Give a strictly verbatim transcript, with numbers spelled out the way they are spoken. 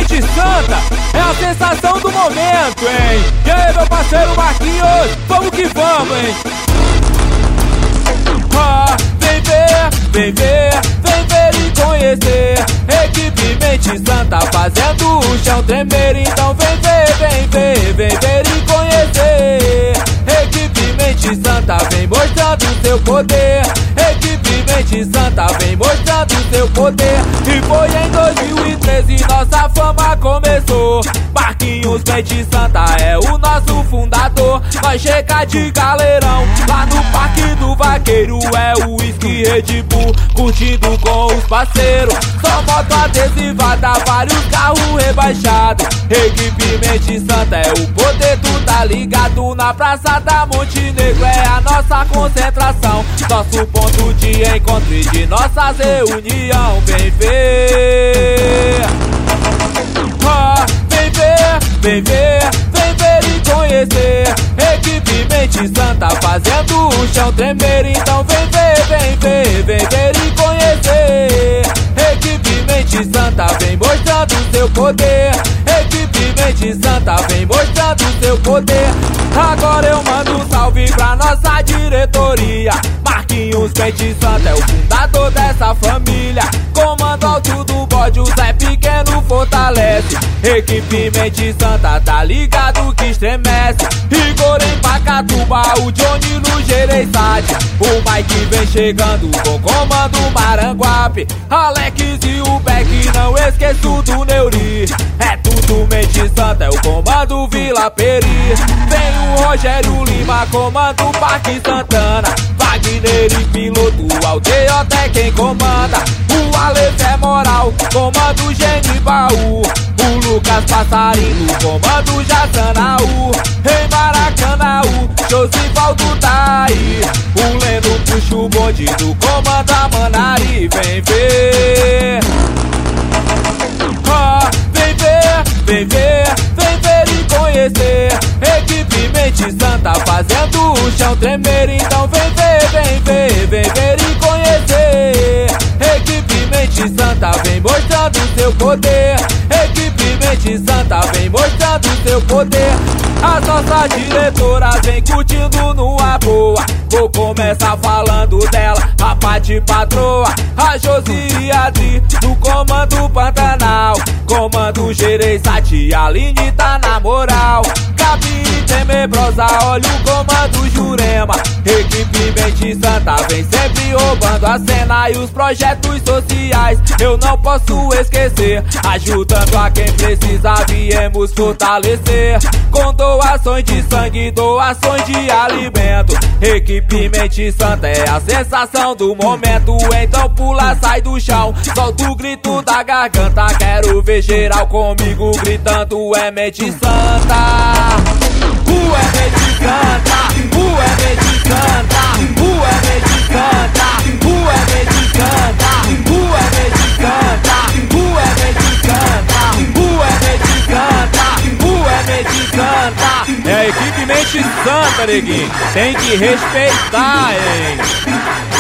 Mente Santa é a sensação do momento, hein? E aí, meu parceiro Marquinhos, vamos que vamos, hein? Ah, vem ver, vem ver, vem ver e conhecer. Equipe Mente Santa fazendo o chão tremer. Então vem ver, vem ver, vem ver e conhecer. Equipe Mente Santa vem mostrando seu poder. Equipe Mente Santa vem mostrando seu poder. E foi em dois mil e treze nossa fama começou. Marquinhos Mente Santa é o nosso fundador. Nós chega de galerão lá no Parque do Vaqueiro. É o whisky Red Bull, curtindo com os parceiros. Só moto adesivada, vários carros rebaixados. Equipe Mente Santa é o poder, tu tá ligado. Na Praça da Montenegro é a nossa concentração, nosso ponto de encontro e de nossas reunião. Vem ver, ah, vem ver, vem ver, vem ver e conhecer. Equipe Mente Santa fazendo o chão tremer. Então vem ver, vem ver, vem ver e conhecer. Equipe Mente Santa vem mostrando seu poder. Equipe Mente Santa vem mostrando seu poder. Agora eu mando um salve pra nossa diretoria. Marquinhos Mente Santa é o fundador dessa família. Comando alto do bode, o Zé Pequeno fortalece. Equipe Mente Santa tá ligado que estremece. Igor em Pacatuba, o Johnny no Gereissati. O Mike vem chegando com comando Maranguape. Alex e o Beck, não esqueço do Neuri. É tudo Mente Santa, é o comando Vila Peri. Vem o Rogério Lima, comando Parque Santana. Wagner e piloto, Aldeota é quem comanda. O Aleph é moral, comando Genibaú. O Lucas Passarinho, comando Jassanaú. Em Maracanaú, Josivaldo tá aí. O Leno puxa o bonde do comando Amanari. Vem ver, ah, vem ver, vem ver, vem ver e conhecer. Equipe Mente Santa fazendo o chão tremer. Então vem ver, vem ver, vem ver e conhecer. Equipe Mente Santa vem mostrando seu poder. Equipe Mente Santa vem mostrando seu poder. As nossas diretoras vem curtindo numa boa. Vou começar falando dela, a Pati Patroa. A Josi e a Adri do comando Pantanal. Comando Gereissati, a Aline tá na moral. Gabi e Tenebrosa, olha o comando Jurema. Equipe Mente Santa vem sempre roubando a cena. E os projetos sociais eu não posso esquecer. Ajudando a quem precisa, viemos fortalecer. Com doações de sangue, doações de alimento. Equipe Mente Santa é a sensação do momento. Então pula, sai do chão, solta o grito da garganta. Quero ver geral comigo gritando: é Mente Santa, uh, é Mente Santa, uh, é Mente Santa, uh, é Mente Santa, uh, é Mente Santa, uh, é Mente Santa, uh, é Mente Santa, uh, é Mente Santa, uh, é Mente Santa. É a equipe Mente Santa, neguinho, tem que respeitar, hein?